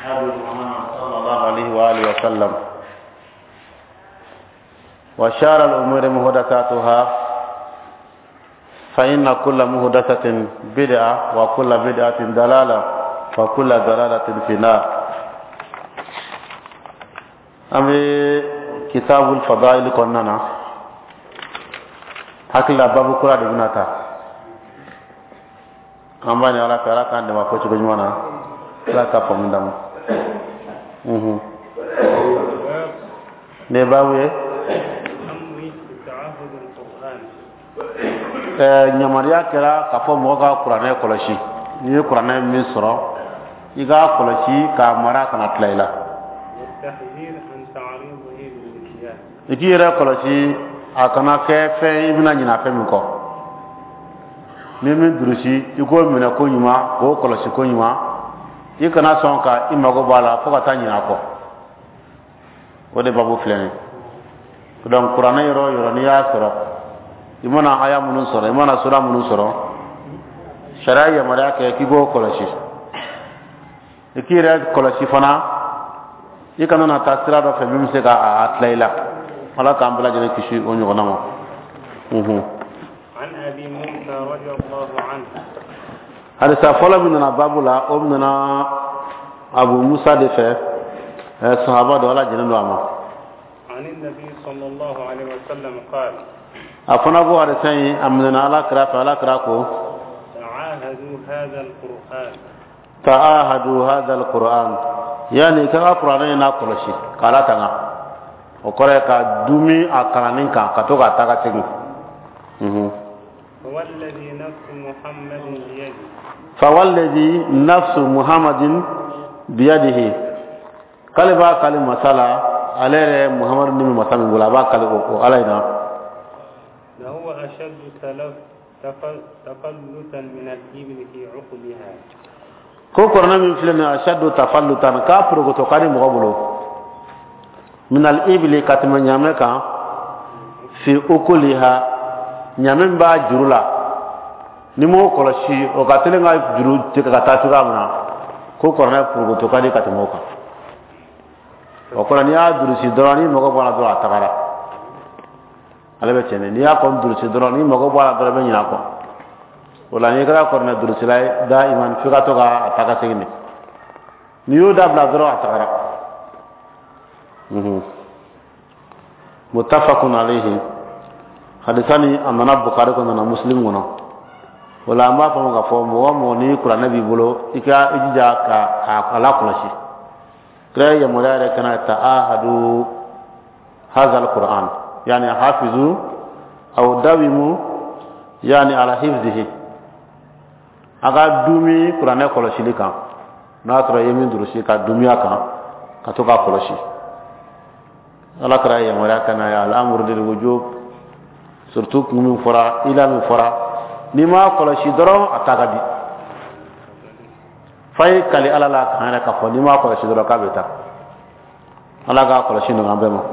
هدي محمد صلى الله عليه وآله وسلم وشار الأمور محدثاتها فإن كل محدثة بدعة وكل بدعة ضلالة وكل ضلالة في النار. أمي كتاب الفضائل كننا hakila babu kura de binata ambani ala kala kan de ma ko ci jumana la ka pam ndam ne bawe nyamariya kera ka fo mo ga qur'ane koloshi ni qur'ane min sura iga koloshi ka mara kana tlaila tahzir an ta'ridihi bil nisyan ikira koloshi akana ke fe ibina nyina fe mi ko mimi durusi iko mina ko nyuma ko kolosi ko nyuma ikana sonka imago bala fo kata nyina ko wode babu flene donc qur'ana yoro ni ya sura imana aya munun sura imana sura munun sura sharia mara ke kigo kolosi ikira kolosi fana ikana na tasira do fe mimi se ka atlaila ala kan bala jene kishi o nyogo namo an abi musa radiyallahu anhu hada sa fala min na babula o min na abu musa de fe sahaba do ala jene do ama an nabi sallallahu alaihi wasallam qala afana go hada sai amna ala kra ko ta'ahadu hadha alquran yani ka qur'an na koloshi kala tanga o kore ka dumi akaranin ka to ka taka tigi fawalladhi nafsu muhammadin biyadihi kalba kalima sala alere muhammad bin masami bula ba kalbo alaina la huwa ashaddu tafallutan min al-ibil fi 'uqbiha ko korna min filana ashaddu tafallutan ka progo to kadi mo bulo min al-ibli katma nyame ka fi ukuliha nyame ba jurula ni mo koloshi o katele nga juru te ka ta tuga muna ko korna purgo to kadi katmo ka o korna ni a durusi dorani mo ko bana do atakara alebe chene ni a kon durusi dorani mo ko bana do be nyina ko wala ni kala korna durusi lai da iman fi ka to ka ataka tegni ni yo da bla do atakara muttafaqun alayhi hadithani amana bukhari ko na muslim ngono wala ma fa nga fo mo ni qur'an nabi bolo ika ijja ka ala kulashi kra ya mulare kana ta'ahadu hadha alquran yani hafizu aw dawimu yani ala hifzihi aga dumi qur'an kulashi likan na tra yemin durusi ka dumiya kan ka to ka kulashi ala kara ya mara kana ya al'amru lil wujub surtout min fara ila min fara nima kola shi doro atagadi fay kali ala la kana ka fo nima kola shi doro ka beta ala ga kola shi no ambe mo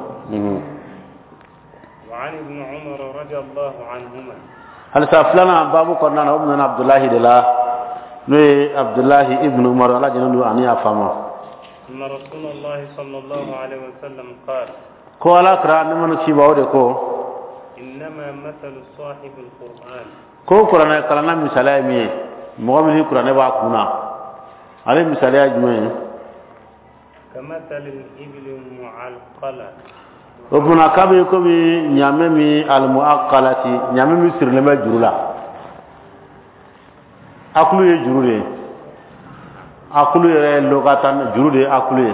wa an ibn umar radiyallahu anhuma hal saflana babu konna na ibn abdullah de la no abdullah ibn umar ala jinu ani afama أن رسول الله صلى الله عليه وسلم قال قال أقرأ نمن شيبه ko إنما مثل صاحب القرآن ko Qur'an kalana misala mi mo mi Qur'an ba kuna ale misala ajme كمثل الإبل المعلقلة rubuna kabe ko mi nyame mi al muaqqalati nyame mi sirle ma jurula akulu ye jurule akulu ye logatan jurude akulu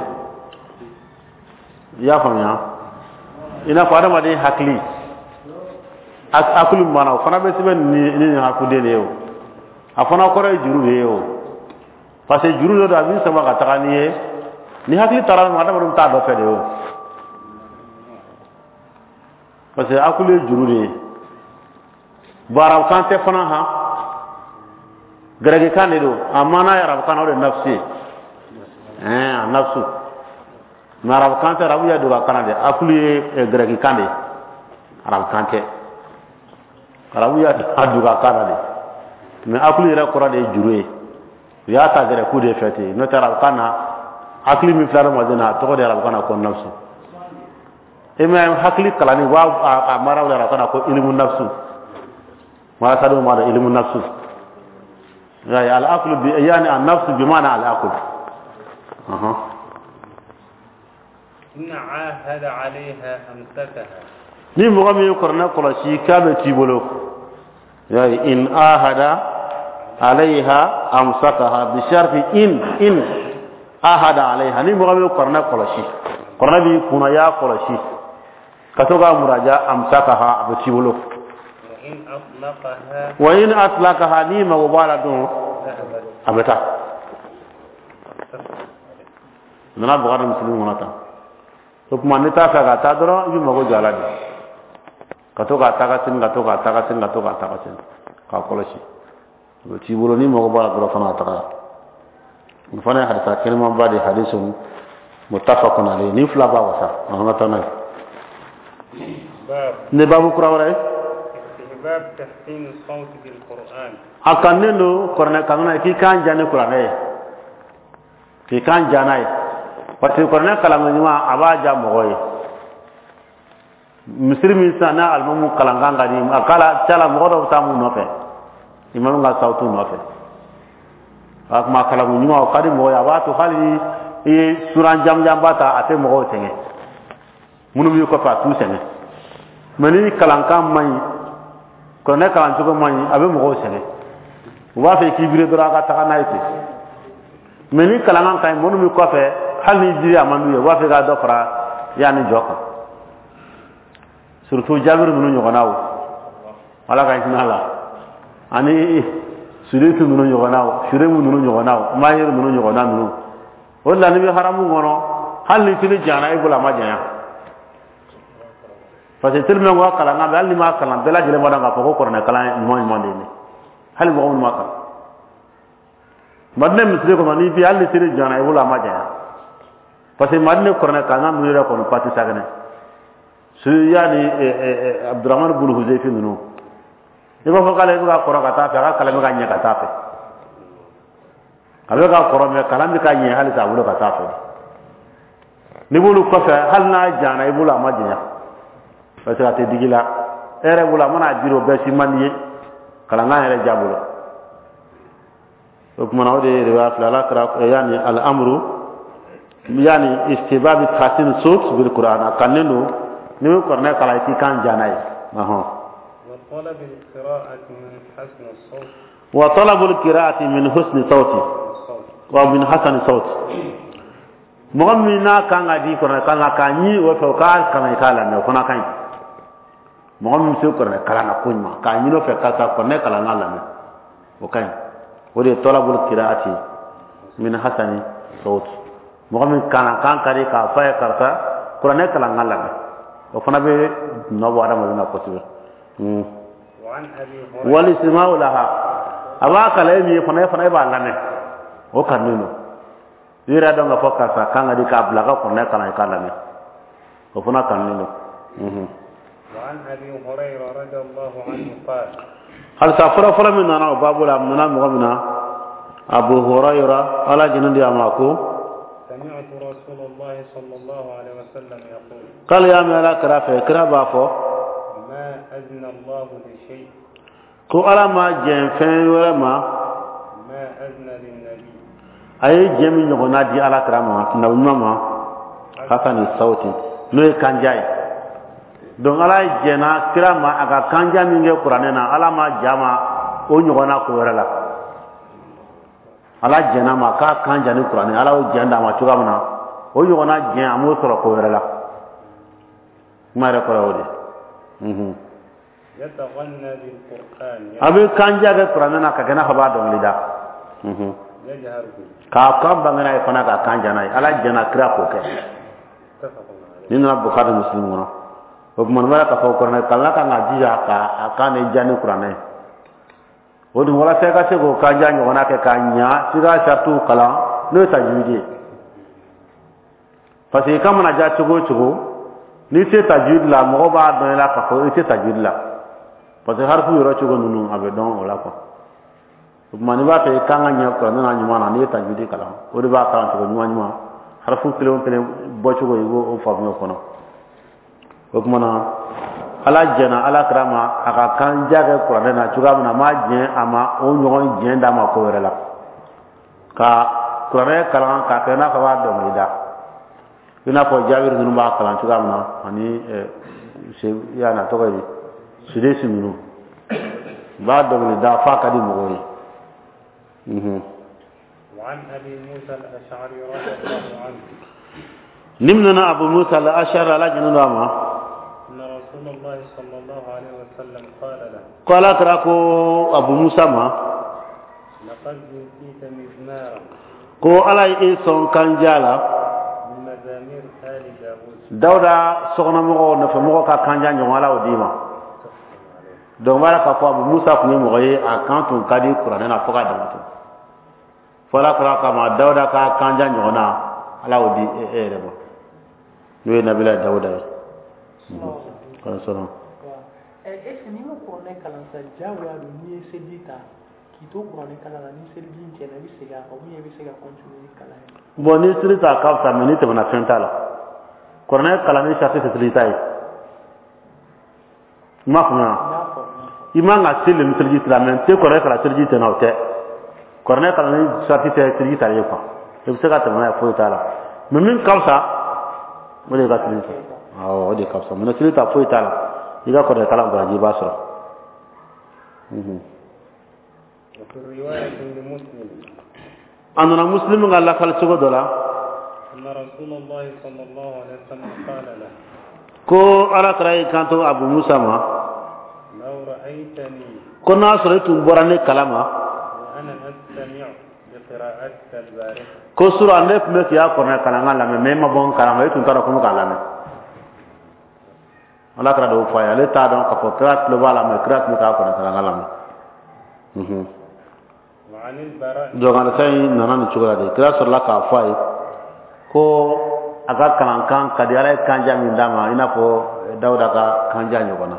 ya fanya ina fara ma de hakli akulu mana fana be sibe ni hakude le yo afana ko re jurude yo parce que jurude do abi sama ka takani ye ni hakli taral ma da mo ta do fede yo parce que akulu jurude bara kante fana ha garage kan do amana ya rab kan o de nafsi nafsu ma rab kan ta rabu ya do kan de akulu garage kan de rab kan te rabu ya do kan de mais akulu ra ko de jurue ya ta gare ku de fete no ta rab kana hakili min filana madina to de arab kana ko nafsu ima hakili kalani wa amara wala arab kana ko ilmu nafsu ma sadu ma da ilmu nafsu ya al aql bi yani an nafsu bi ma'na al aql إن عاهد عليها أمسكها ni mo mi korna kolosi kabe tibolo ya in ahada alaiha amsakaha bi sharti in ahada alaiha ni mo mi korna kolosi korna bi kuna ya kolosi katoga muraja amsakaha be tibolo wa in atlaqaha ni ma wala do abata nana bugar muslimin monata to kuma ne ta ka ta doro yi mago jaladi katoga tagasin ka kolosi be tibolo ni mago bala doro fana ta fana hadisa kelma ba de hadisun muttafaqun alayhi ni fla ba wasa ta na ne babu kurawara باب تحسين الصوت بالقرآن akanendo korne kanana ki kan jane qur'ane ki kan janai pati korne kalama nyuma abaja mogoy muslimin sana almumu kalanganga di akala chala mogodo tamu nofe imam nga sautu nofe akma kalamu nyuma kadi moya watu hali e suran jam bata ate mogo tenge munu mi ko fa tu sene mani kalanka mai ko ne kalan tugo mani abe mogo sene wa fe kibire dora ka taka naite meni kalan kan monu mi ko fe hali jiri amandu ye wa fe ga dokra yani joka surtout jabir munu nyogonaw wala ka inala ani suritu munu nyogonaw shure munu nyogonaw mayir munu nyogonaw munu wala ni haramu ngono hali tini jana ibula majanya parce que tellement wa kala nga dal ni ma kala bela jele mo nga ko ko na kala ni mo ni hal mo ma kala madne misle ko mani bi hal tiri jana ibula ma jaya parce que madne ko na kala mu re ko no pati sagane su yani abdurrahman ibn huzayfi nunu ibo ko kala ko ko ka ta fa kala me ga nya ka ta fa kala ga ko me kala mi ka nya hal ta bulo ka ta fa ni bulu ko fa hal na jana ibula ma jaya parce que ate digila ere bula mana biro be si maniye kala nga ere jabulo donc mana ode riwayat la kra yani al amru yani istibab khatin sut bil qur'an kaneno ni ko ne kala ti kan janay wa talab al qira'ati min hasn al sawt wa talab al qira'ati min husn sawti wa min hasan sawti mo mi na kanga di ko na kanga kanyi wo to ka kana kala ne ko na kan mo mi se ko na kala na kunma ka nyino fe ka ko ne kala ngala me o kan o de talabul qiraati min hasani sawt mo mi kana kan kare ka fa karta ko ne kala ngala me o fana be no wara mo na ko tibe wal isma'u laha aba kala mi fana ba ngane o kan nino yira do nga fokka sa kan di ka blaga ko ne kala kala me o fana kan nino وعن أبي هريرة رضي الله عنه قال هل سافر من أنا باب الأمنا مغمنا أبو هريرة على جنود أماكو سمعت رسول الله صلى الله عليه وسلم يقول قال يا ملا كرافة كرابافو ما أذن الله لشيء كو على ما جنفين ولما ما أذن للنبي أي جميع نغنادي على كرامة نوما حسن الصوت نوي كان جاي donc ala jena kirama aga kanja minge qur'ane na ala ma jama o nyogona ko wala ala jena ma ka kanja ni qur'ane ala o jenda ma tuga mana o nyogona jen amu soro ko wala mare ko rawde yataghanna bil qur'an abi kanja ga qur'ane na ka gana haba don lida yajharu ka bangana e fana ka kanja na ala jena kira ko ke ni na bukhari muslim ngono o man wala ka ko korne kala ka ngajija ka akane jani qur'ane o dum wala se ka se ko ka janyo wana ke kanya siga shartu kala no tajwidi parce que comme na ja chugo ni se tajwid la mo ba don la ka ko se tajwid la parce que harfu yoro chugo nunu abe don wala ko o man ba pe ka nganya ko na nyuma na ni tajwidi kala o de ba ka chugo nyuma harfu kelen kelen bɔcogo i b'o faamuya o kɔnɔ o kumana ala jɛna ala kirama a ka kanja kɛ kuranɛ na cogoya min na a ma jɛn a ma o ɲɔgɔn jɛn d'a ma ko wɛrɛ la ka kuranɛ kalan k'a kɛ n'a fɔ b'a dɔnkilida i n'a fɔ jaabiri ninnu b'a kalan cogoya min na ani yana tɔgɔ ye sudesi ninnu b'a dɔnkilida f'a ka di mɔgɔw ye. وعن أبي موسى الأشعري رضي الله عنه نمنا أبو موسى الأشعري على جنود أما أن رسول الله صلى الله عليه وسلم قال له قال تراكو أبو موسى ما لقد أوتيت مزمارا كو على إيسون كان جالا من مزامير آل داود داودا سوغنا مغو نفمغو كان جا نيوالا وديما donc wala ka fɔ Abu Musa kun ye mɔgɔ ye a kan tun ka di kuranɛ na fo ka damatɛ fɔla kura kama Dawuda ka kanja ɲɔgɔnna ala y'o di e yɛrɛ ma n'o ye nabila Dawuda ye. Kɔnɔ sɔrɔ. Est-ce que ni mo kuranɛ kalan sa jagoya don n'i ye seliji ta k'i to kuranɛ kalan na ni seliji in cɛnna i bɛ segin a kan ou bien i bɛ se ka continuer kalan ye. Bon ni seli ta ka fisa mais ni tɛmɛna fɛn t'a la kuranɛ kalan ni charte tɛ seli ta ye. I m'a faamuya. I man ka seli ni seliji tɛ la mais n tɛ kuranɛ kalan seliji tɛ na o tɛ. kuranɛ kalan ni charte tɛ seliji ta ye quoi i bɛ se ka tɛmɛ n'a ye foyi t'a la mais min ka fisa o de ka seliji ta awɔ o de ka fisa mais seliji ta foyi t'a la i ka kuranɛ kalan baraji i b'a sɔrɔ. وفي رواية لمسلم أنا مسلم قال لك هل سوى دولا أن رسول الله صلى الله عليه وسلم قال له كو على كراي كانتو أبو موسى ما لو رأيتني كنا سريتم براني كلاما وأنا أستمع لقراءتك البارحة كو سورة نف مك يا كنا كلام لا مما بون كلام يتم ترى كم كلام على كرا دو فايا لتا دون كفكرات لبالا مكرات مكا كنا كلام لا وعن البراء جوغان ساي نانا نچوغا دي كرا سر لا كا فاي كو aga kalankan kadi ala kanja min dama ina fo Dawuda ka kanja nyogona.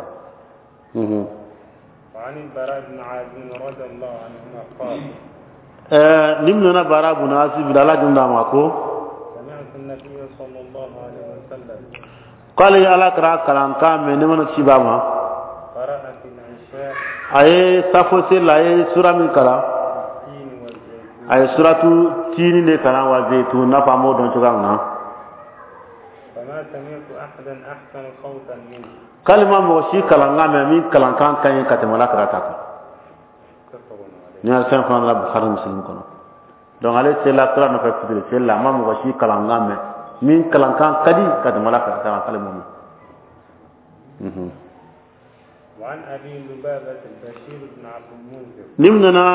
وعن البراء بن عازب رضي الله عنهما قال نمنا براء بن عازب لا جندا ماكو سمعت النبي صلى الله عليه وسلم قال يا ala kra kalankan me nemana cibama قرأ في العشاء ay safo se la ay sura min kala التين والزيتون ay suratu tini ne kala wa zaitun na famo don cuganga فما سمعت أحدا أحسن صوتا منه kalima mo shi kalanga me min kalankan kan katemala karata متفق عليه ni al san fa la bukhari muslim kono donc ale c'est la kala no fa fidele c'est la ma mo shi kalanga me min kalankan kadi katemala karata kalimo وعن أبي لبابة البشير بن عبد المنذر nimnana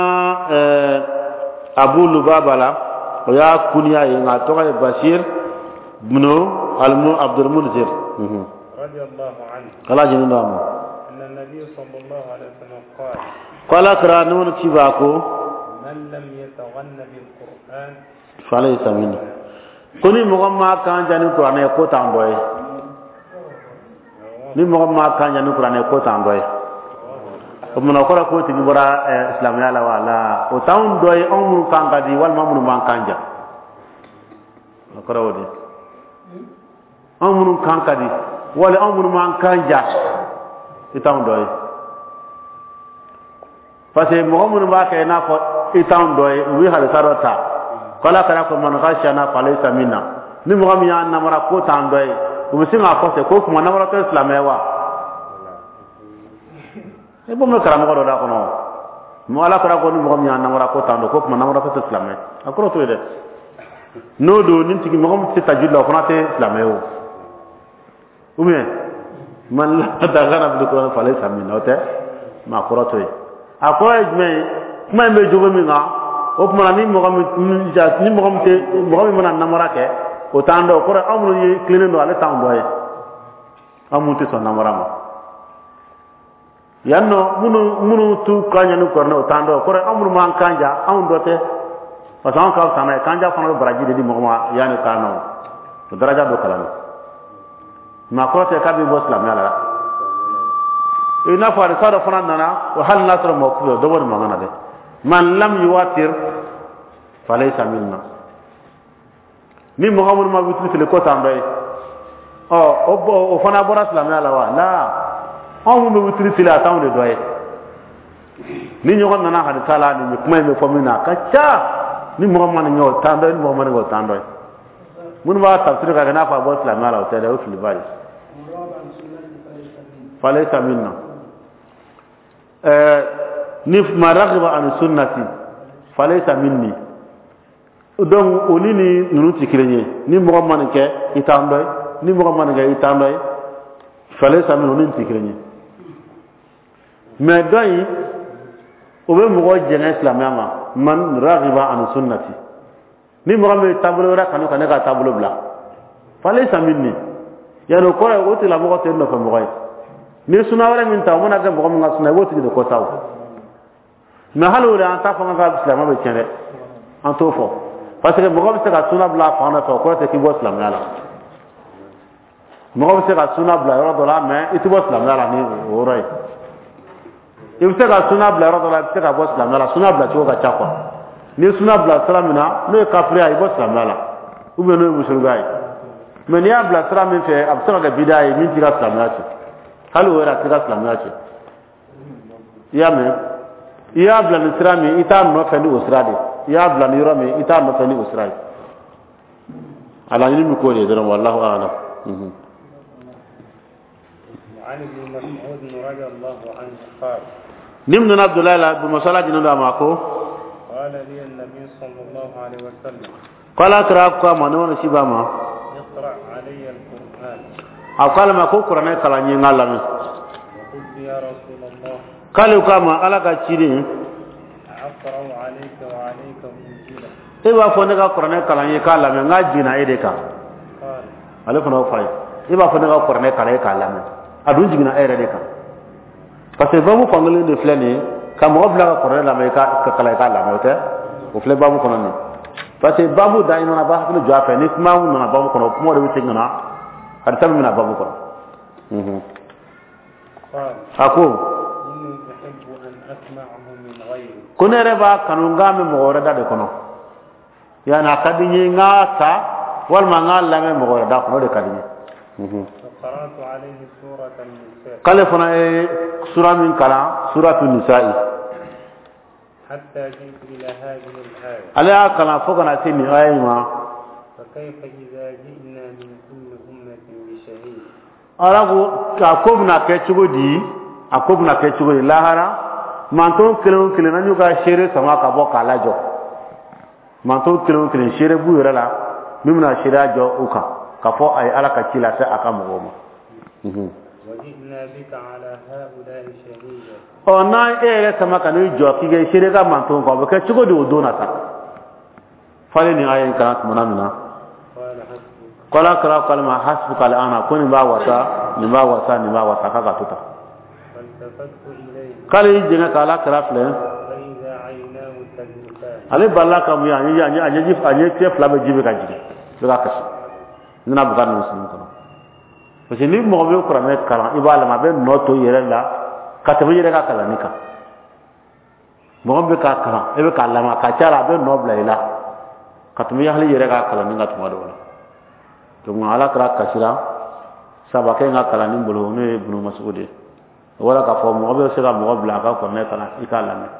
abu lubaba la o ya kunya yi nga to ga bashir ibn abdul munzir رضي الله عنه kala jinu ndamo أن النبي صلى الله عليه وسلم قال kala kra non tibako من لم يتغنى بالقرآن falaysa min kuni mo ma kan jani qur'ane ko tan doy ni mo ma kan jani qur'ane ko tan doy o mo na ko ko ti bora islam ya la wala o tan doy on mu kan gadi wal ma mu man kanja ko rawdi on mu kan kadi wala on mu man kanja itan doy parce que mo mu ba ke na ko itan doy wi hal sarota kala kala ko man khashana falaysa minna ni mo mi an namara ko tan doy o bisinga ko se ko kuma namara to islam ya wa e bo me karam ko do da kono mo ala kara ko ni mo mi an namara ko tan do ko kuma namara to islam ya akoro to de no do nin tigi mo mo ti tajilla ko na te islam ya o ume man la da gana bi ko falaysa minna o te ma akoro to e akoro ejme kuma me jogo mi nga o kuma ni mo mi ja ni mo te mo mi mana namara ke o tando ko amru yi klinen do ale tando e amu te son namara mo yanno munu tu kanya nu korno o tando ko amru man kanja on do te pasan ka sana kanja fana baraji de mo ma yani kano to daraja do kala ma ko te ka bi muslim yala ina fa da fana nana wa hal nasr mo ko do won ma ngana de man lam yuwatir falaysa minna ni muhammad ma witri fil ko tambe o fana bora islam ala wa la on mu witri fil atam de doye ni nyogo nana hadi sala ni kuma me famina kacha ni muhammad nyo tando ni muhammad ngo tando mun ba tafsir ka na fa bo islam ala o tede o fil bari falaysa minna ni ma raghiba an sunnati falaysa minni donc onini nunu tikirenye ni mo man ke itandoy ni mo man ke itandoy falaysa min onini tikirenye mais doy o be mo jene islamama man raghiba an sunnati ni mo me tablo ra kanu kana ka tablo bla falaysa minni yano ko o ti la mo ko tenno fa mo ni suna wala min ta mona ga mo nga suna woti de ko taw na halu la ta fa nga islam be kene en to fo parce que mo ko se ka suna bla fa na to ko te ki bo islam yala mo ko se ka suna bla ro do la mais itu bo islam yala ni o ray il se ka suna bla ro do la se ka bo islam yala suna bla to ka cha kwa ni suna bla salamina no ka pri ay bo islam yala u be no musul gay mais ni abla salam fe absara ga bidai min tira islam yala halu wera tira islam yala ya me ya bla islami ita no fa ni usradi ya bla ni rami ita no fa ni usradi ala ni mi ko le dara wallahu a'lam وعن ابن مسعود رضي الله عنه قال نمن عبد الله بن مسعود جندا ماكو قال لي النبي صلى الله عليه وسلم قال اقرا ما نون سيباما اقرا علي القران قال ما كو قران كلا ني نالامي قلت يا رسول الله قال كما على كاتشيني اقرا عليك وعليك انزل ايوا فونغا قران كلا ني كلا مي ناجينا ايديكا قال عليكم فاي ايوا فونغا قران كلا كلا مي adu jigina ayre de ka parce que bamu fangale de flani kam obla ko re la me ka kala ka la mote o fle bamu kono ni parce que bamu daima na ba ko jo fa ni kuma mu na bamu kono mo de witin na har tam na bamu kono ako inni uhibbu an asma'ahu min ghayri kunere ba kanunga me mo ore da de kono yana kadinyi ngata wal ma ngala me mo ore da kono de kadinyi قرأت عليه سورة النساء قال فنا سورة من كلام سورة النساء حتى جئت إلى هذه الآية على كلام فوقنا تيمي أيما فكيف إذا جئنا من كل أمة بشهيد أراغو أكوبنا كيتشغو دي لاهرا مانتون كلون كلون نيوكا شيري سما كابو كالاجو مانتون كلون كلون شيري بو يرلا ميمنا شيرا جو اوكا كفو أي على كتيلا سأكام وما وجئنا بك على هؤلاء شهيدا أنا إيه سما كانوا يجوا كي شيرة مانتون كابو كتشغو دي ودونا تا فلني آية كانت منامنا قال كرا قال ما حسبك الآن كوني با وسا نبا وسا كاكا توتا فالتفت إليه قال يجينا كلا كرا فلان فإذا عيناه تذرفان ale balla kam ya anya jif anya te flabe jibe ka jige daga kashi nina bukan muslim kono parce que ni mo be ko ramet kala ibala ma be noto yere la ka te yere ka kala nika mo be ka kala e be kala ma ka cara be nobla ila ka te yahli yere ka kala ninga tuma do to mo ala kra kasira sabake nga kala ni bolo ne ibn mas'ud wala ka fo mo be sira mo bla ka ko ne kala ikala ne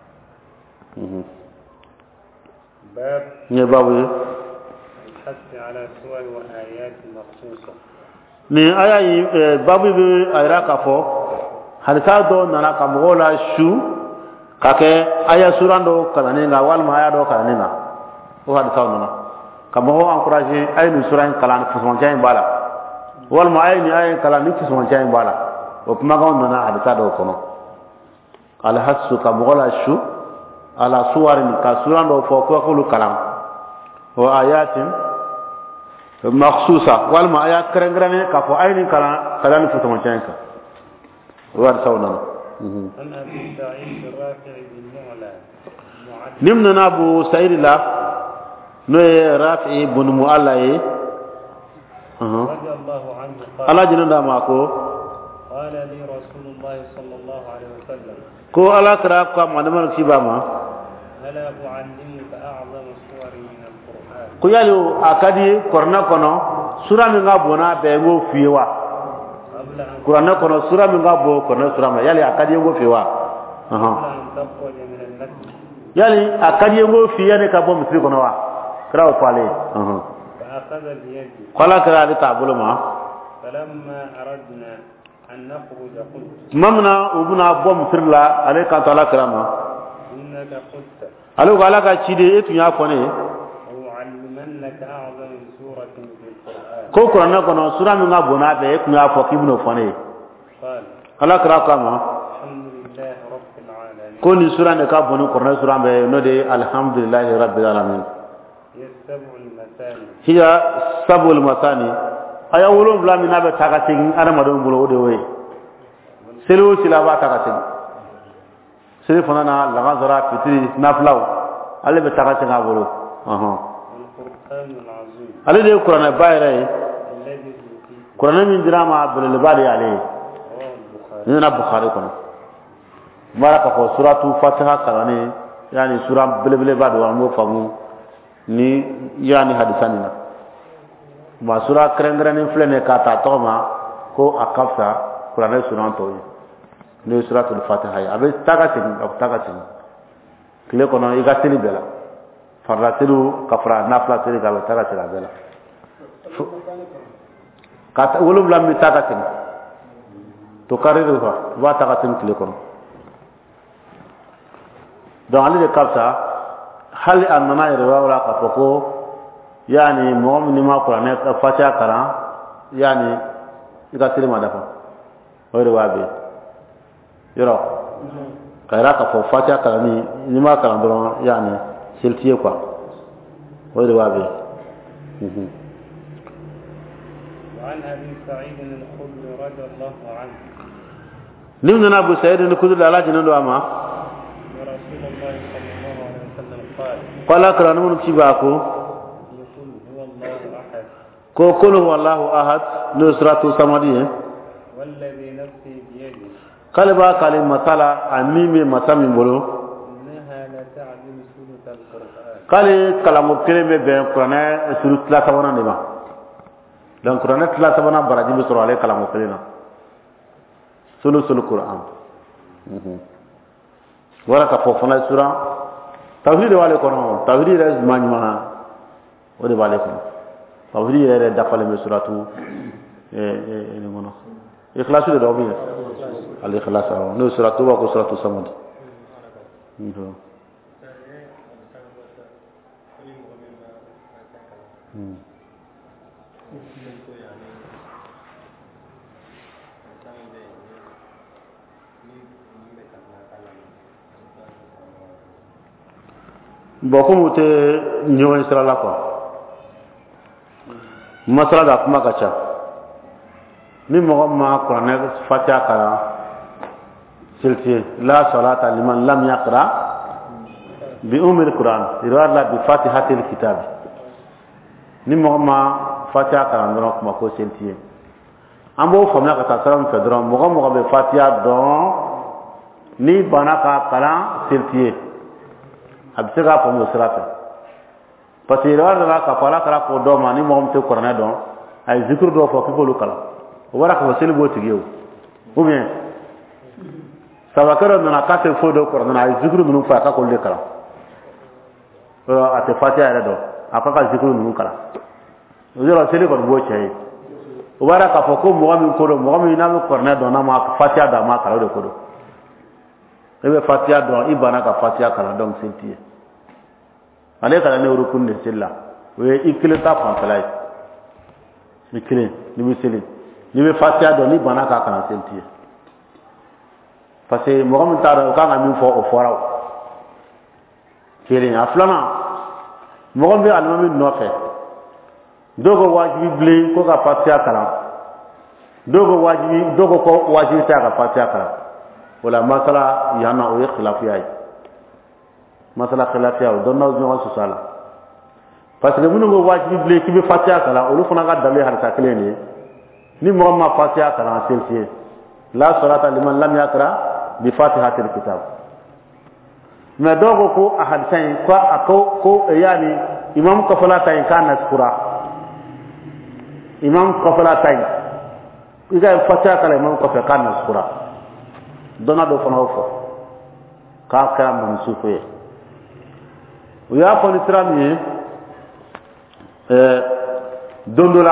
باب نبوي الحث على سور وآيات مخصوصة ni aya yi babu bi ayra ka fo hadisa do nana ka mogola shu kake aya surando kala ni nga wal ma aya do kala ni nga o hadisa nana ka mo encourager ay ni suran kala ni fusman jaay bala wal ma ay ni ay kala ni fusman jaay bala o kuma ga nana hadisa do kono al hasu ka mogola shu ala suwarin ka surando fo ko ko lu kalam wa ayatin makhsusa wal ma ayat krengrane ka fo ayni kala kala ni futo mancanka war sawna عن أبي سعيد الرافع بن معلى نمنا ابو سعيد لا نو رافع بن معلى رضي الله عنه قال الله جندا ماكو قال لي رسول الله صلى الله عليه وسلم ko ala kra ko manama sibama ألا أعلمك أعظم السور من القرآن ko yalu akadi korna kono sura mi nga bona be ngo fiwa korna kono sura mi nga bo korna sura ma yali akadi ngo fiwa yali akadi ngo fiya ne ka bo misri kono wa kraw pale qala kra ali ta'bulu ma falamma aradna an nakhruj qult mamna ubuna bo misri la alayka ta'ala krama innaka qult alu gala ka chide etu ya kone ko Qur'an kono sura mi nga bona be ku nga fo kibno fone ala kra kama alhamdulillah rabbil alamin ko ni sura ne ka bonu Qur'an sura be no de alhamdulillah rabbil alamin hiya sabul masani aya wolo bla mi na be tagatin ana madon bulo de we selu sila ba tagatin selu fona na la gazara fitri naflaw alle be tagatin abolo ale de Qur'an bayre Qur'an min drama abdul bari ale ni na Bukhari kono baraka ko suratu fatiha kalani yani sura belebele bado mo famu ni yani hadisani na ma sura krengrani flene kata toma ko akafsa Qur'an sura to ni suratul fatiha abe tagatin kile kono igatini bela faratilu kafra nafla tiri ka tagatin bela kata wolum lam tagatin to kariru wa tagatin kile kono donc ali de kafsa hal annana riwa wala ka foko yani mu'min ma Qur'an ka fatiha kara yani igatini ma dafa o riwa be yoro kaira ka fo fatiha kara ni ma kara don yani siltiye quoi o riwa be وعن أبي سعيد الخدري رضي الله عنه نمنا أبو سعيد الخدري على جنود أما ورسول الله صلى الله عليه وسلم قال أكرا نمنا كيباكو يقول هو الله أحد قل هو الله أحد نصرة سمدية والذي نفسي بيده قال بقى قال مسألة أميمي مسامي بلو إنها لتعدل ثلث القرآن قال كلام كلمة بين القرآن سورة 3 نما donc Qur'an tla sabana baraji bi sura ale kalamu kelina sulusul Qur'an wala ka fofana sura tawhid wale kono tawhid res manima wode wale kono tawhid re dafale mi suratu ni mono ikhlasu de dobi al ikhlas no suratu wa ko suratu samad boko mute nyoy sira la ko masala da kuma kacha ni mo ma Qur'an fatiha kara silti la salata liman lam yaqra bi al-Qur'an irwa la bi fatihatil kitab ni mo ma fatiha kara ndoro kuma ko silti ambo famna ka tasaram fedron mo be fatiha don ni banaka kala silti abisega ko mo sirafe parce que rawar da ka fala kala ko do ma ni mo te Qur'an don ay zikru do fo ko lu kala o wara ko sel bo tigew ou bien sabakara na ka te fo do Qur'an ay zikru nu fa ka ko le kala o ate fatiha re do akaka zikru nu kala o jora sel ko bo chai o wara ka fo ko mo mi ko do mo mi na mo Qur'an don na ma fatiha da ma kala do ko do ebe fatiha don ibana ka fatiha kala don sentie ale kala ne rukun ne silla we ikile ta fantalai ikile ni miseli ni be fatiha don ibana ka kala sentie parce que mo kam ta ka nga mi fo o fora kele aflama mo kam be almami no fe dogo wajibi ble ko ka fatiha kala dogo ko wajibi ta ka fatiha kala wala masala yana o ikhlafiyai masala khilafiya don naw no sala parce que munu go wajibi ble ki be fatiha kala o lu fana ga dalé har ta kleni ni mo ma fatiha kala selfie la salata liman lam yakra bi fatihatil kitab mais dogo ko ahad sai ko yani imam kafala tay kan naskura imam kafala tay iga fatiha kala imam kafa kan naskura dona do fana fo ka ka man sufe ya fo ni trami dondola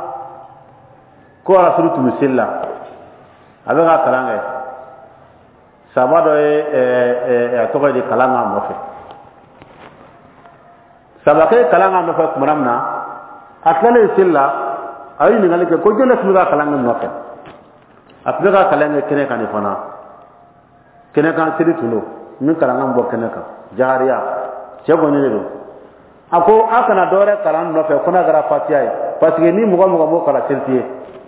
ko rasulutu misilla abega kalanga sabado atoka di kalanga mofe sabake kalanga mofe kumanamna atlale silla ayi ni ngalike ko jole smuga kalanga mofe abega kalanga kene kan fana kene kan sidi tulo min kalanga mbo kene kan jariya chego ni do ako akana dore kalan mofe kuna gara fatiya parce que ni mugo mo kala sirtiye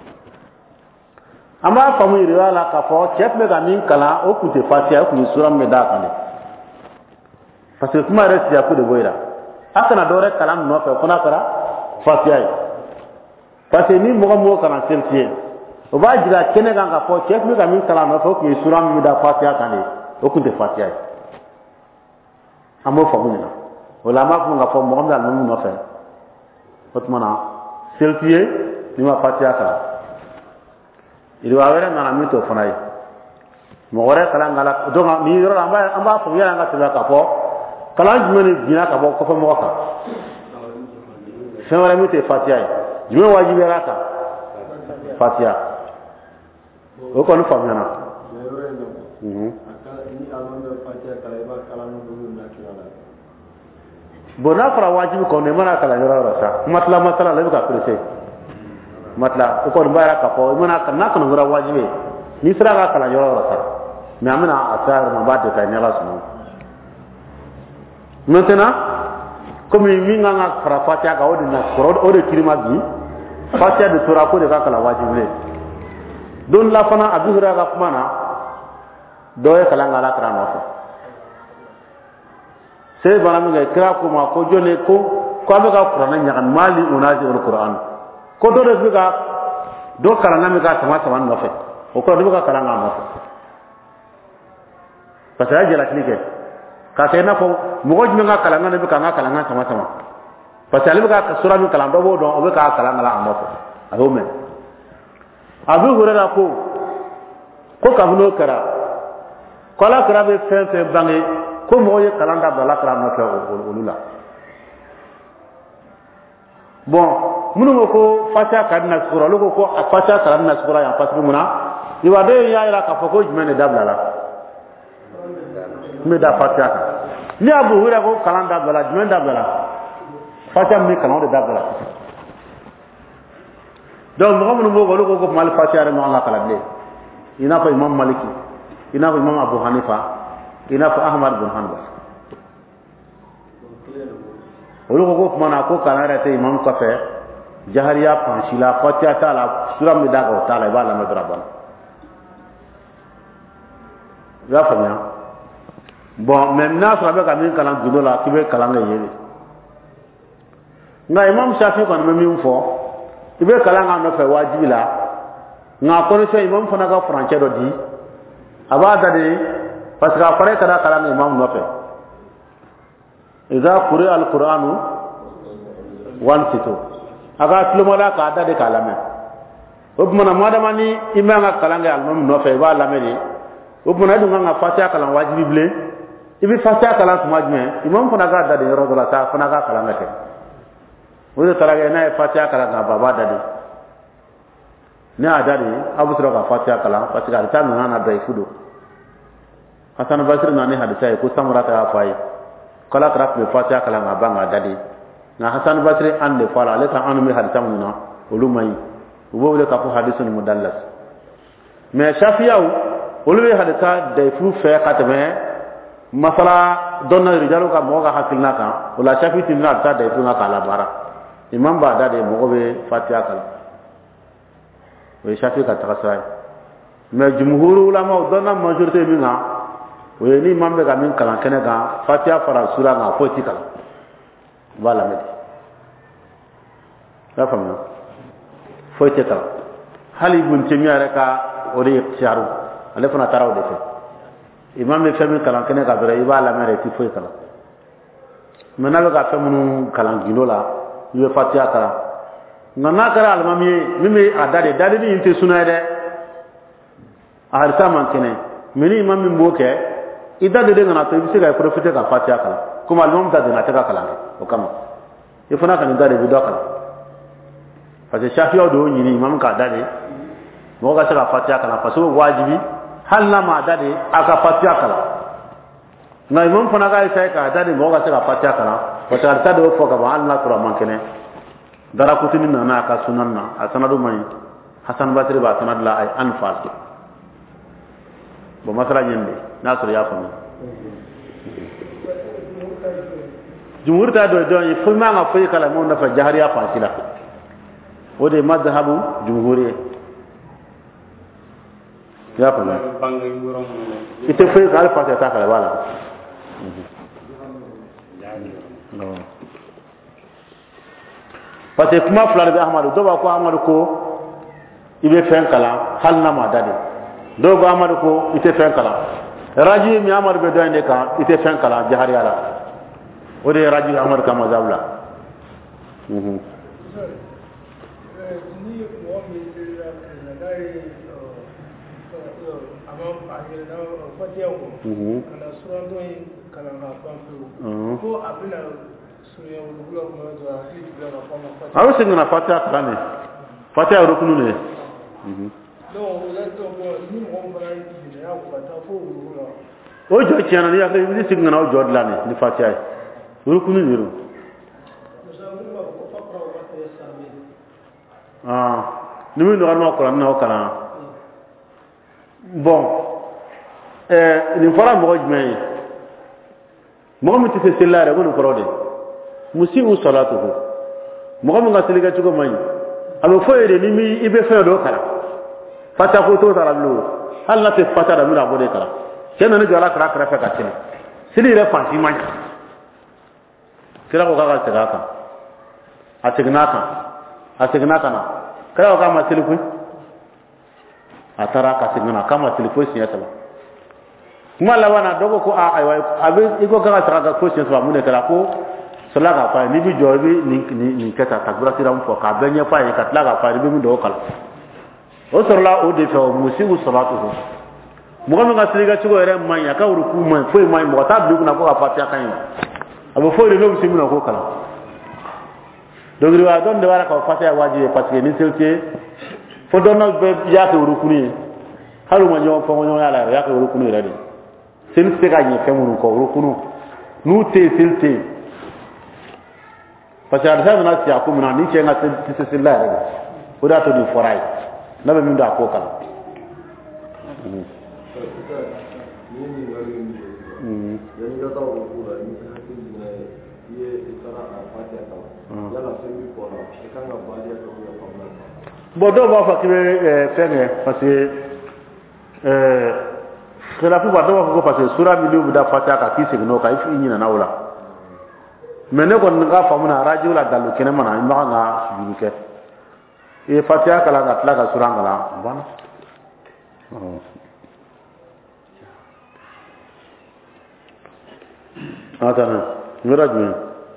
ama famu iriwala ka fo chef me gamin kala o kute fatiha ku sura me da kane parce que kuma resi ya ku de boira akana dore kala no fe kuna kara fatiha parce que ni mo kana selfie o ba jira kene ganga fo chef me gamin kala no fe ku sura me da fatiha kane o kute fatiha amo famu ni wala ma fu nga fo mo ngal no fe hotmana selfie ni ma fatiha kala ili wawere ngana mito fanai mo gore kala ngala donga ni ro amba fo yala ngata ka fo kala jumeni dina ka bo ko fo mo ka sewara mito fatiha jume wajibi rata fatiha o ko no famana bona fara wajibi ko ne mana kala yoro rasa matla le ka prese matla ko mbara ka ko mana kana kana ngura wajibe ni sira ka kala yoro rasa me amina asar ma bade ta nyala sunu maintenant comme mi nga fara fatiha ka odina ko ode kirima bi fatiha de sura ko de ka kala wajibe don la fana abu hura ka kuma na doye kala ngala kra no sai bana mi ga kra ko ma ko jone ko be ka qur'an nya kan mali unazi ul qur'an ko do de ga do kala na mi ga sama no fe o ko do ga kala nga no fe parce que ajela klike ka te na ko mo go mi ga kala nga ne bi ka nga kala nga sama parce que ali ga sura mi kala do bo do o be ka kala nga la no fe ado men abu hurara ko ka buno kara kala kara be fe bangi ko mo ye kalanda bala kara no fe olula bon munu ko fatiha kadna sura loko ko fatiha kadna sura ya parce que muna ni wade ya ira ka foko jumene dabla la me da fatiha ni abu hura ko kalanda bala jumene dabla la fatiha mi kalanda dabla donc mo munu mo loko ko mal fatiha no Allah kala ble ina fa imam maliki ina fa imam abu hanifa ina fa ahmad bin hanbal olu ko kuma na ko kana rate imam kafe jahariya panshila fatiha taala sura mi daga taala ba la madraban ya famia bon même na sura be ka min kala gudola kibe kala ngayele nga imam shafi ko no mi mfo ibe kala nga no fe wajibi la nga ko ne fe imam fana ka français do di abada de parce que après kala nga imam no fe إذا قرأ القرآن وانسيتو أكاد لمولا كادا دي كلامه وبمنا ما دماني إمام كلامه علمهم نوفي بالامني وبمنا دعنا فاتحة كلام واجب بلي إبي فاتحة كلام سماجمه إمام فنا كادا دي رجلا تا فنا كا كلامه كه وده تراجع نا فاتحة كلام بابا دادي نا أداري أبو سرقة فاتحة كلام فاتحة كلام نانا دايفودو حسن بصري ناني حدثه كوسام راتا فاي kala kara be fatiha kala nga banga dadi na hasan basri an de fala le ta anu mi hadisa munna ulumai ubo le ka fu hadisun mudallas mais shafiyaw ulwe hadisa de fu fe katme masala donna rijalu ka mo ga hakilna ka wala shafi tinna ta de fu na kala bara imam ba dadi mo be fatiha kala we shafi ka takasai mais jumhur ulama donna majorité minga we ni mambe ga min kala kene ga fatiha fara sura ga foti kala wala medi la famna foti kala hali bun temiya reka ori ikhtiyaru ale fana taraw de fe imam be fami kala kene ga bere ibala mere ti foti kala mena ga fa munu kalan ginola yu fatiha kala ngana kara almami mimi adade dade ni inte sunna de arsa man kene mini imam min boke idade de ngana to bisi ga profite ka fatiha kala kuma almam ta de na ta kala o kama ifuna kan dade bi dokala parce que shafiya do nyini imam ka dade mo ga ta fatiha kala parce que wajibi hal na ma dade aka fatiha kala na imam fana ga sai ka dade mo ga ta fatiha kala parce que arsa do fo ka ba Allah qur'an man kene dara kutini na ka sunanna asanadu mai hasan basri ba sanad la ay anfas bo masala nyende nasr ya fami jumhur ta do yi fulma nga foyi kala mo na fa jahriya fasila o de madhhabu jumhuri ya fami ite foyi kala fasila ta kala wala no parce que kuma fula de ahmadu do ba ko ahmadu ko ibe fen kala hal na ma dade do ba ahmadu ko ite fen kala raji mi ahmadu be do inde ka ite fen kala jahari ala o de raji ahmadu ka mazabla ni mo mi na dai amam agir na fatiha ko kana sura do kana na ko abina awo se ngana fatiha kalane fatiha rukunu ne o jo tiana ni akre ni se ngana o jo dlane ni fatiha rukunu ni ru ni mi no no ko na o kana bon ni fara mo jme mo mi tete sellare ko no korode musiu salatuhu mo mo ngasiliga tugo may alo foyede ni mi ibe fedo kala fata ko to tara lo hal na te fata da mura bode kala kena ne jala kra kra ka tin sili re fanti may kira ko ka ka ategnaka na kaya ka ma siliku atara ka tigna kama siliku siyata ba kuma lawana dogo ko aywa abi iko ka ka ko siyata ba mun kala ko sala ka fa ni bi jobi ni kata takbira tiram fo ka benya fa ka tla ka fa bi mu do kala o sorla o de fa musibu salatu mo ko nga siliga ci ko re man ya ka ruku man fo man mo ta bi na ko ka fa ta kan abo fo le no bi mu na ko kala dogri wa don de wara ka fa ta wajibe parce que ni selke fo don na be ya ka ruku ni halu ma nyo fo nyo ya la ya ka ruku ni re de sen se ka ni fe mu ko ruku nu te selte parce que arsa na ti akum na ni che na ti se la re o da to di forai na be mi da ko kala bodo ba fa kibe fenge parce que la plupart do ko parce que sura mi lu da fata ka kisi no ka ifi nyina na wala mene ko nga fa muna radio la dalu kene mana ma nga sujudu ke e fatiha kala ga tla ga sura ngala bana atana mirajme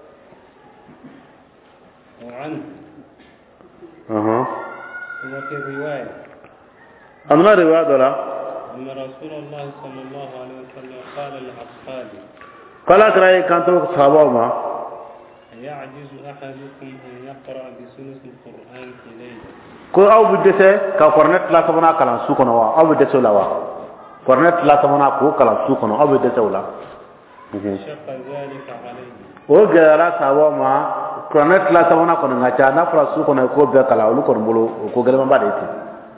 وفي رواية أما رواية ولا أن رسول الله صلى الله عليه وسلم قال لأصحابه قال كراي كانتو صحابه ما يعجز أحدكم أن يقرأ بثلث القرآن في ليلة كو أو بدته كقرنت لا تمنا كلام سكنوا أو بدته لا قرنت لا تمنا كو كلام سكنوا أو بدته ولا شق ذلك عليه وجرى صحابه ما قرنت لا تمنا كنا نجا نفرا سكنوا كو بكلا ولو كرمبلو كو غلما بعدتي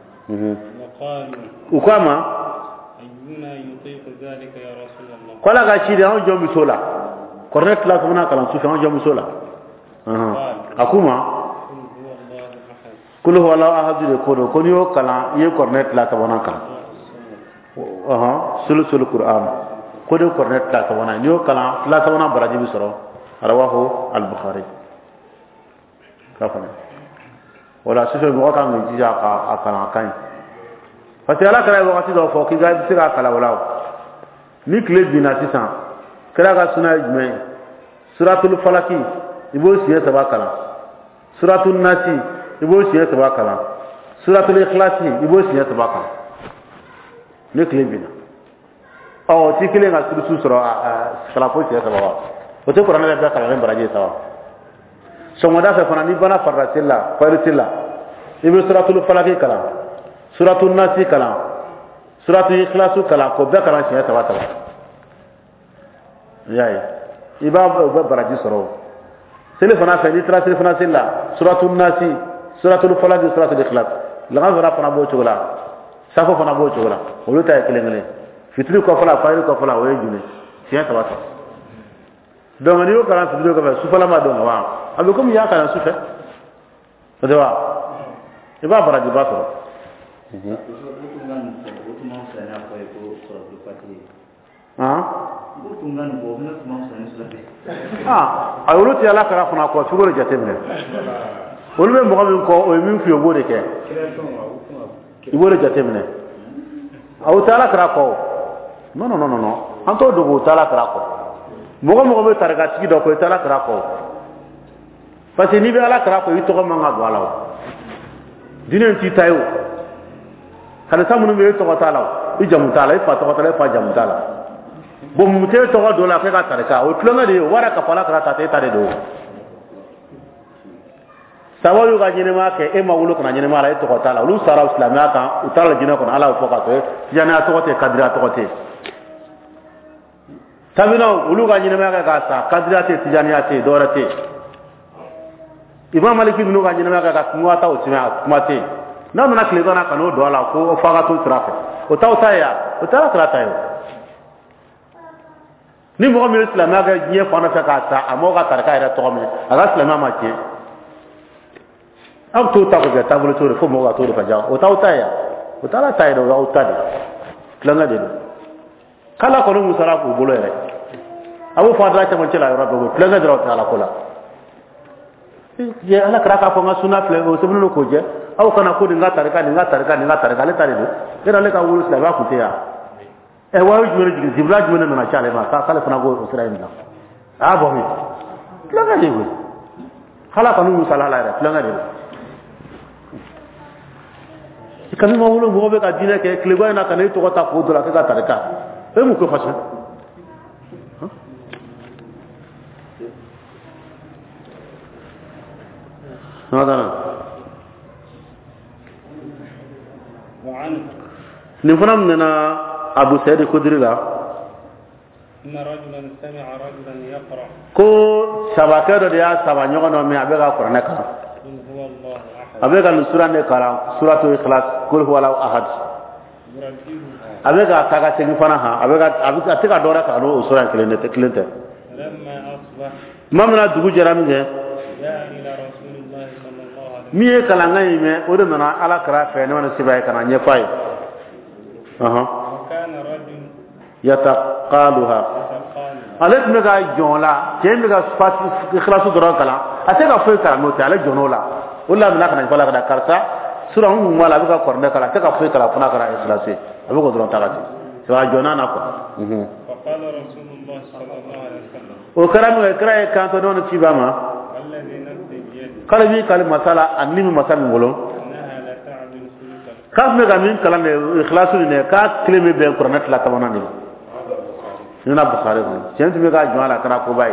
وقالوا وكما أينا يطيق ذلك يا رسول الله قال غاشيد أن جوم بسولا قرنت لا تمنا كلام سكنوا أن جوم بسولا أكما كل هو الله أحد يقول كونيو كلام يقرنت لا تمنا كلام سلسلة القرآن كودو قرنت لا تمنا نيو كلام لا تمنا براجي بسرو رواه البخاري كفنا ولا سيسو بو كان جيجا كان كان فتلا كلا وقت دو فوكي غاي سيرا كلا ولا ni clé bina sisan kala ga suna jme suratul falaki ibo siya saba kalan suratul nasi ibo siya saba kalan suratul ikhlasi ibo siya saba kalan ne kile bina aw ti kile nga suru sura sala fo siya saba o te qur'an la kala ren baraje sawa so ngoda fa fana ni bana farratilla faritilla ibo suratul falaki kalan suratul nasi kalan suratul ikhlasu kalan ko be kalan siya saba saba yayi iba baraji soro sele fana fa ni tra sele fana sella suratul nasi suratul falaq suratul ikhlas la ga fana bo chola safo fana bo chola olu tay kelengele fitri ko fala fayri ko fala way jule siya tabata donc ni o kala fitri ko fa su fala ma don wa abe comme ya kala su fe de wa iba baraji ba soro ayolo ti ala kara fana ko sugoro jatemne olu be mo min ko o min fi obo de ke ibo de jatemne aw taala kara ko no anto dogo taala kara ko mo be targa tigi do ko taala kara ko parce que ni be ala kara ko yi to ko manga do ala dinen ti tayo kada samunu be to ko taala i jamu taala i fa to ko taala fa jamu taala bon mute to do la ka tarika o tlonga de wara ka pala kara tate tare do sawalu ga jine ma ke e mawulo kana jine ma la to ko tala lu sara islamia ka utala jine ko ala fo ka to jana to ko te kadira to ko te tabino ulu ga jine ma ka sa kadira te tijaniya te dorate imam maliki ibn ga jine ma ka kuma ta o tima kuma te na na kle dona kanu do ala ko o faga to trafe o tawta ya o tala trata yo ni mo mi islam ga nye fana fa ka ta amo ga tarka ira to me aga islam ma ke ab to ta ko ga tabulu to fo mo ga to fa ja o ta ya o ta la ta ida o ta de klanga de kala ko no musara ko bolo ere abu fadra ta mo cela rabbe ko klanga de ta la ko la ye ala kra ka fo nga sunna fle o se no ko je aw kana ko dinga tarka le tare de era le ka wulu islam ba ku te ya e wa jure jigi zibla jure na chale ma ka kala fana go israel na abo mi klanga de go kala kanu musala la klanga de kami ma wulo mo be ka dina ke klego na kana to ko ta ko dola ka tarika e mu ko fasha هذا وعنه نفهمنا أبو سعيد الخدري لا إن رجلا سمع رجلا يقرأ كو شبكة ديا سبعة نوع من أبيك القرآن كلام قل هو الله أحد أبيك السورة كلام سورة الإخلاص قل هو الله أحد أبيك أتاكا سينفنا ها أبيك أتاكا دورا كانوا سورة كلينة لما أصبح ما من الدخول جرامي جاء إلى رسول الله صلى الله عليه وسلم مية كلام يمه ودمنا على كرافة نوانا سبعة كنا نفاي وكان رجل يتقالها على ميجا جولا كم ميجا سبات إخلاص دوران كلام أتاكا فوي كلام نوتي على جونولا ولا من أكنا يفعل كذا كارتا سورة هم ولا بيجا كورنا كلام أتاكا فوي كلام فنا كلام إخلاصي أبوك دوران تاعتي سواء جونا ناكو فقال رسول الله صلى الله عليه وسلم وكلام كراي كان تدون تيباما الذي نفسي بيده قال بي كلام مسألة أني من مسألة نقولون إنها لا تعدل ثلث كاف ميجا من كلام إخلاص لنا كاس كلمة بين كورنا تلا تمانا نيجو نحن بخاري بني جنت ميجا جوالا كنا كوباي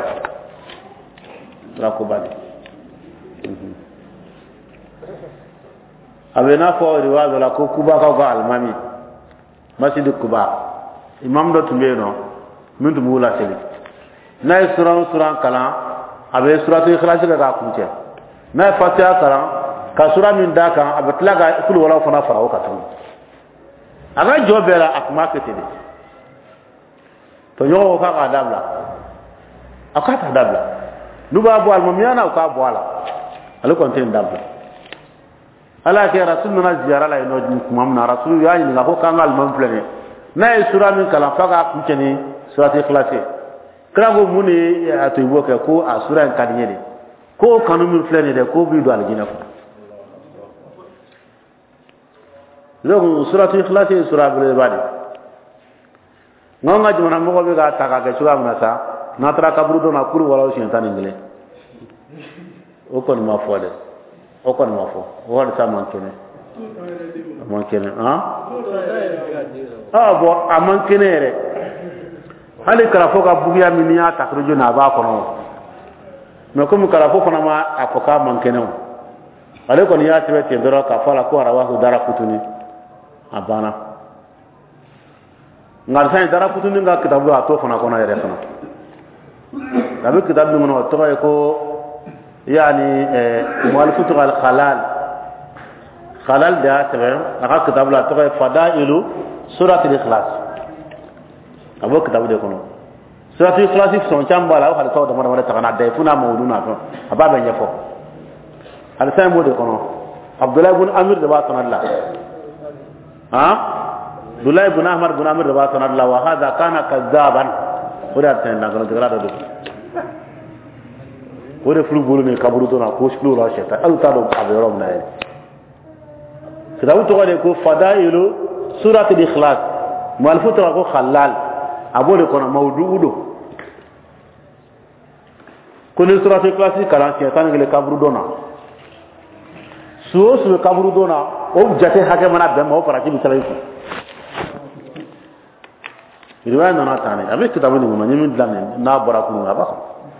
أبينا فوق رواج ولا كوبا كوبا المامي مسجد كوبا إمام دو تمينو من تمولا سلي ناي سورة كلام أبي سورة الإخلاص كذا كونتي ناي فاتحة كلام كسورة من دا كان أبي تلاقي كل ولا فنا فراو كتوم أغا جوبلا أكما كتير تنيو كا دابلا أكاتا دابلا نوبا بوال مميانا أكا بوالا ألو كونتين دابلا ala ke rasul na ziyara la ino kumam na rasul ya ni ngako kangal mam plene na e sura min kala faga kucheni surati ikhlasi krago muni atu iboke ko asura kadinye de ko kanu min plene de ko bi do aljina ko lo surati ikhlasi sura bele badi ngonga jona mo be ga taka ke sura munasa natra kaburu do na kulu wala shin tan ingile o kon ma fo de o kon ma fo o har sa man kene bo aman kene re hali kala fo ka bugiya miniya takrujo na ba kono me ko mu kala fo fana ma afoka man kene o ale ko ni ya tibe te dora ka fala ko arawa hu dara kutuni abana ngal sai dara kutuni nga kitabu ato fana kono yere fana dabe kitabu ngono to ko yani mualifatu al khalal da tabe aka kitabu la to fadailu surat al ikhlas abo kitabu de kono surat al ikhlas son chambala o hal taw da mara ta kana da funa mawduna to ababa nyafo hal sai mo de kono abdullah ibn amir da ba sanalla abdullah ibn ahmad ibn amir da ba sanalla wa hadha kana kazzaban oda tan na kono gara do ore fulu bolu ne kaburu to na ko shulu ra sheta al ta do abero na e sirawu to ko fadailu surat al ikhlas mualifatu ko khalal abole kono mawdu'udo koni surat al ikhlas kala shaytan ngele kaburu do na so kaburu do na o jate hake mana be mo para ki bisala ko riwaya na tane abe kitabu ni mo nyimi dane na bora ku na ba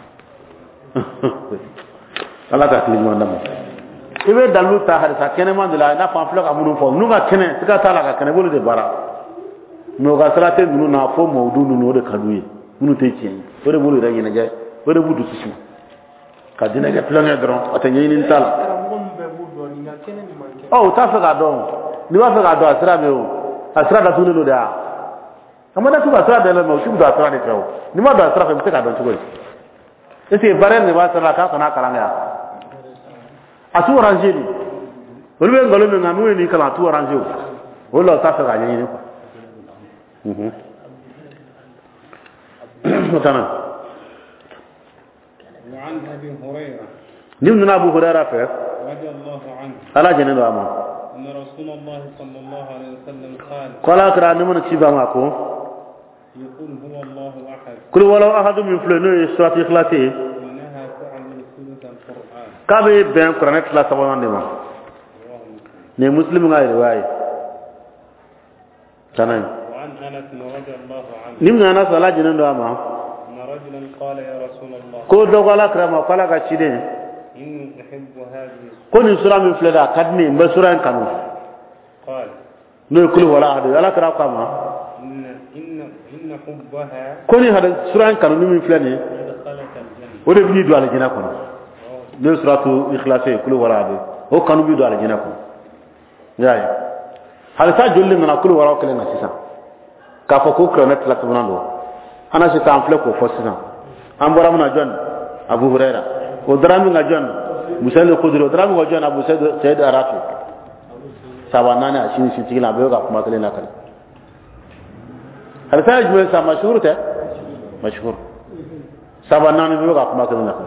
ala ta kili mo ndam ibe dalu ta har sa kene man de la na pamphlet amunu fo nu ga kene tika ta la ga kene bolu de bara no ga salate nu na fo mawdu nu no de kaduye munu te ci ore bolu da yina je ore budu susu ka dina ga planga dron atanye ni tal oh ta fa ga don ni wa fa ga do asra be o asra da tunu lo da amada tu asra da le mo tu do asra ni feo ni ma do asra fe mteka don chugo ese baren ne wa asra ka kana kalanga atu orange ni olwe ngalo me nganu ni kala tu orange o lo ta fa ga yin ni ko tana وعن أبي هريرة نمنا أبو هريرة فيه رضي الله عنه على جنب أما أن رسول الله صلى الله عليه وسلم قال أكرا نمنا تشيبا ماكو يقول هو الله أحد كل ولو أحد من فلانه سورة إخلاصه إنها تعمل ثلث القرآن كابي بين قرآن إخلاص سبحانه نما ne muslim غير واي تمام وعن أنس رضي الله عنه نمنا أنس على جنب أما أن رجلا قال يا رسول الله كل دو قال أكرا قال كشيدين إني أحب هذه كل سورة من فلان كدني بسورة كانوا قال نقول ولا أحد على كرا كما إن حبها كل هذا سورة كانوا من فلان دخلت الجنة وده بني دو على جنة كنا ده سورة إخلاصه كل ولا أحد هو كانوا بيدو على جنة كنا جاي هذا سجل لنا كل ولا كل نسيسا كافوكو كرنت لا تبنانو أنا شيء أمفلك وفصلنا أمبارح من أجن أبو هريرة ودرامي أجن مسند الخضر ودرامي أجن أبو سيد أرافي سبحانه أشين شتيلا بيوكا كم أكلنا كله هذا سجل جوال مشهور ده مشهور سبحانه بيوكا كم أكلنا كله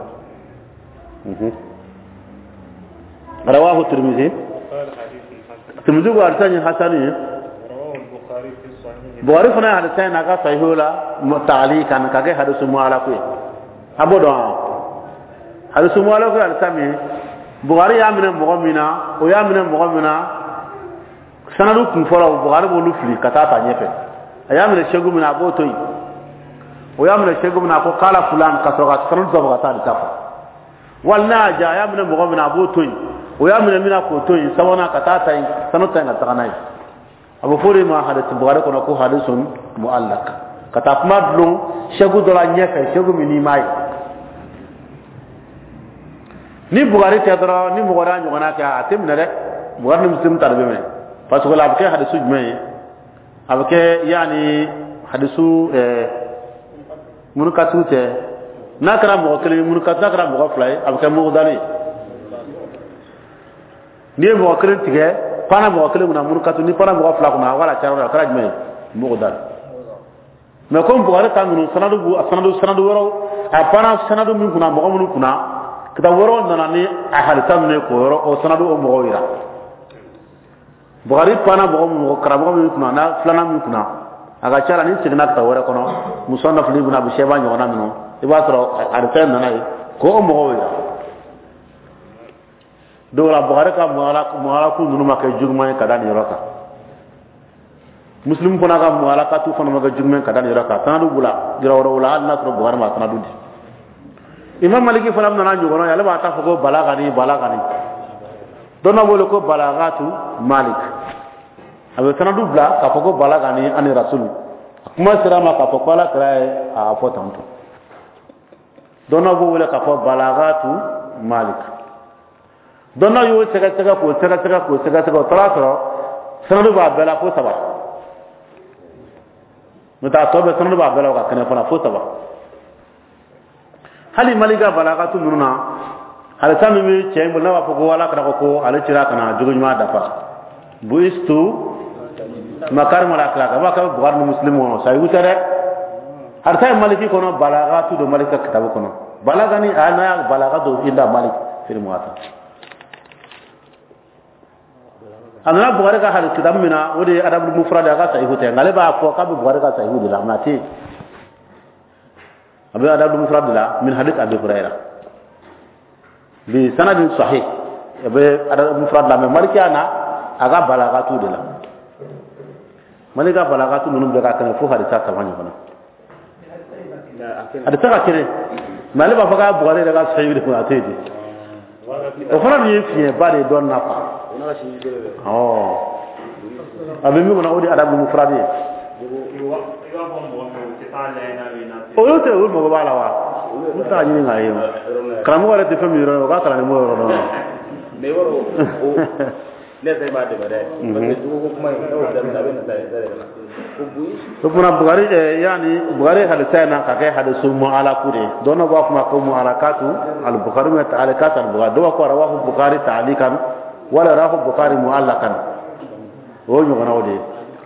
رواه الترمذي الترمذي وارسل حسني رواه البخاري في الصحيح بواري فنا حدثنا ناقا صحيح ولا تعليقا كاجي حدث موالا كوي ابو دو حدث موالا كوي السامي بواري يا من مؤمنا ويا من مؤمنا سندو كن فلا بواري بولو فلي كتا تانيفه يا من شيغو من ابو توي ويا من شيغو من ابو قال فلان كسوغا سندو زبغا تا دافا والنا جا يا من مؤمنا ابو توي ويا من ابو توي سوانا كتا تاي سندو تاي نتاناي abu fure ma hadith bukhari kono ko hadithun muallaq kata madlu shegu dola nyefe shegu mini mai ni bukhari te dara ni bukhari anyo kana ka atimna de bukhari muslim tarbe me parce que la abke hadithu me abke yani hadithu mun katute nakara mo kele mun kat nakara mo flay abke mo dali ni mo kele tige pana mo kele na mun katu ni pana mo fla ko na wala charo kala jme mo dal me ko mbo ala tangunu sanadu woro a pana sanadu min kuna mo mun kuna kita woro nana ni a halitam ne ko woro o sanadu o mo ira bogari pana mo karabo min kuna na flana min kuna aga chara ni signa ta woro kono musannaf li ibn abi shayban yona mino iba soro arta nana yi ko mo ya do la bukhari ka muala ku nunu ma ke jugma ka dan yoraka muslim ko na ka muala ka tu fana ma ka jugma ka dan yoraka tanadu bula girawro wala na soro bukhari ma tanadu di imam maliki fana nana nyogono ya le ba ta ko balagani donna bolo ko balagatu malik abe tanadu bla ka ko balagani ani rasul kuma sira ma ka ko ala kra a fotanto donna bolo ka ko balagatu malik donna yo sega ko tara sanadu ba bela ko saba mata to be sanadu ba bela ka kana fana fo saba hali malika balagatu nuruna hal sami mi cey mo nawa ko wala kana ko ala cira kana jogo ma dafa buistu makar mala kala ba ka bugar muslim wono say wutare har tay maliki kono balagatu do malika kitab kono balagani ana balagatu illa malik fil muwatta ana bugar ka hal kitab mina wodi adab mufrad ga say wutare ngale ba ko ka bugar ka say wudi la mati abu adab mufrad la min hadith abi hurairah bi sanadin sahih abe ada mufrad la me malikana aga balagatu de la malika balagatu nunu be ka kana fu hadisa tamani bana ada taka kire mali ba faga bugale daga sahih de ko atedi o fana ni fiye bare don nafa oh abe mi wona odi adab mufrad ye o yote o mo bala wa muta ni ngayo karamu wala te fami ro ka kala ni mo ro no me woro o le sai ba de bare parce que ko kuma ni o da na be na sai ko bui to puna bugari yani bugari hal sayna ka kai hadisu mu ala kude dona ba kuma ko mu alakatu al bukhari ma ta'alikat al bukhari do ko rawahu bukhari ta'alikan wala rawahu bukhari mu'allakan o ñu gona wode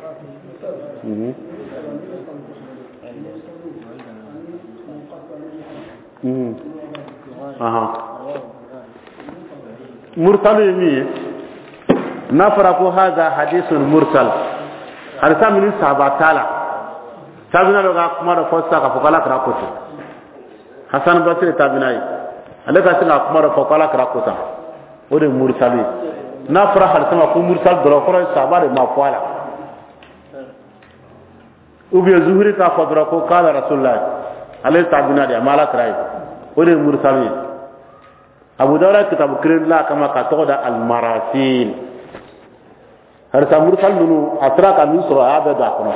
مرسل يمي نفرق هذا حديث مرسل هل سامن صحابه تعالى تابنا لو كما فسا كفلا كراكوت حسن بصري تابناي عليك سنا كما فقلا كراكوت ودي مرسل نفرق هل سما كو مرسل درو صحابه ما فوالا وبي زهري کا فدركو قال رسول الله عليه تابنا دي مالا كراي ودي مرسل abu dawud kitab kirin la kama ka to da al marasil har sa mursal nunu asra ka min sura ada da kono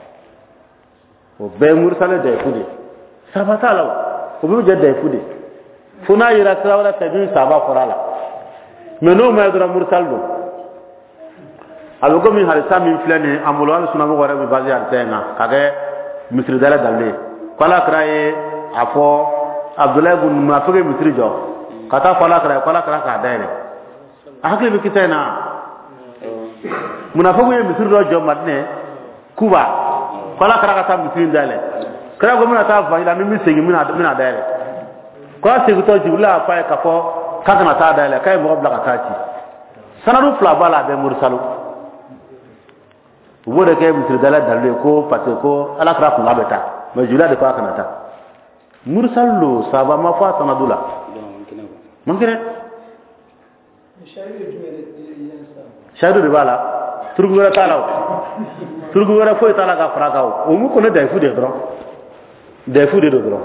o be mursal de fude sabata law o be je de fude funa yira sra wala tabi saba forala meno ma dura mursal do abu ko min har sa min flane amulo al sunan wara bi bazi ar tena kage misri dala dalle kala kraye afo abdullah ibn mafage misri jo kata kala kara ka daire akle bi kitena munafiqu ye misir do jommat ne kuba kala kara ka tam misir dale kara go muna ta fa ila mi segi mina daire ko segi to jibla fa ka ko ka kana ta daire kay mo bla ka taci sanadu fla bala be mursalu wode ke misir dale dalle ko pate ko ala kara ko ngabeta ma jula de ko kana ta mursalu saba ma fa sanadula mungkin shaidu de bala turgu wala talaw turgu wala foi tala ga fragaw o mu ko ne day fu de do dro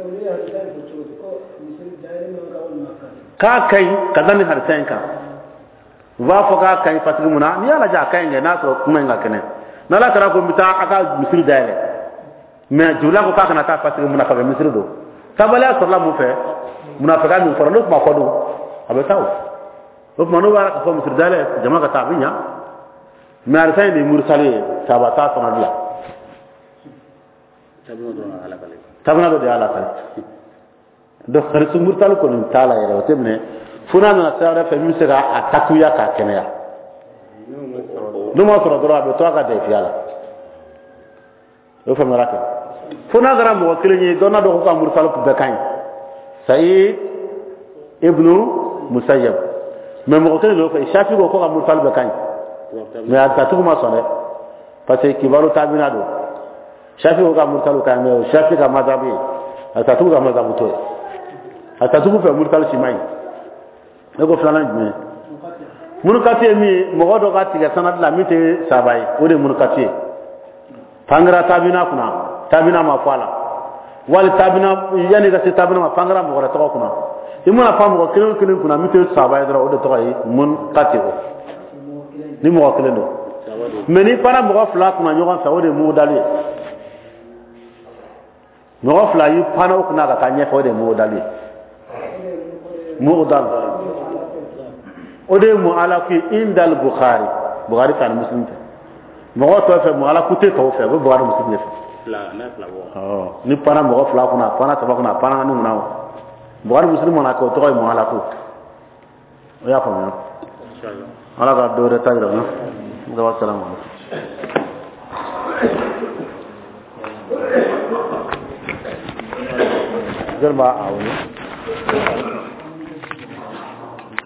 ka kai kadani har senka wa fo ka kai patri muna ni ala ja kai nge na so kuma nga kene na la kara ko mita aka misri dale me jula ko ka kana ta patri muna fa misri do tabala sallallahu mu fe munafiqan min farano ma kodu abataw o manu wala ka fo misir dale jama ka tabinya me arfay ni mursali sabata sanadla tabna do ala kale do kharisu mursal ko ni tala yero tebne funa na sara fa misira atakuya ka kenya no mo soro do abe to ka de fiala o fa maraka funa gara mo kilini do na do ko mursal ko be kan سعيد ابن مسيب من مقتل له فشافي ko ko mursal be kan mais ata tu ma sone parce que kibaru tabina do shafi ko mursal kan mais shafi ka madhabi atatu ga maza muto atatu ku fe murtal simai ne ko flana jme munukati mi mo do ga tiga sanad la mite sabai o de munukati pangara tabina ma fala wal tabina yani ga tabina ma pangara mo ra to kuna imuna pam ko kelen kuna mite sabai dara o de to yi mun kati o ni mo kelen do meni para mo fla kuna nyoga sa o de mo dali mo fla yi pana o kuna ka nye fo de mo dali mo dal o de mo ala ki indal bukhari kan muslim mo to fe mo ala kute to fe go bukhari muslim ne la na la wo ni pana mo fla kuna pana ta kuna pana nu na bukhari muslim na ko to mo ala ko o ya ko mo inshallah ala ga do re tagira na da assalamu alaikum Gerba awni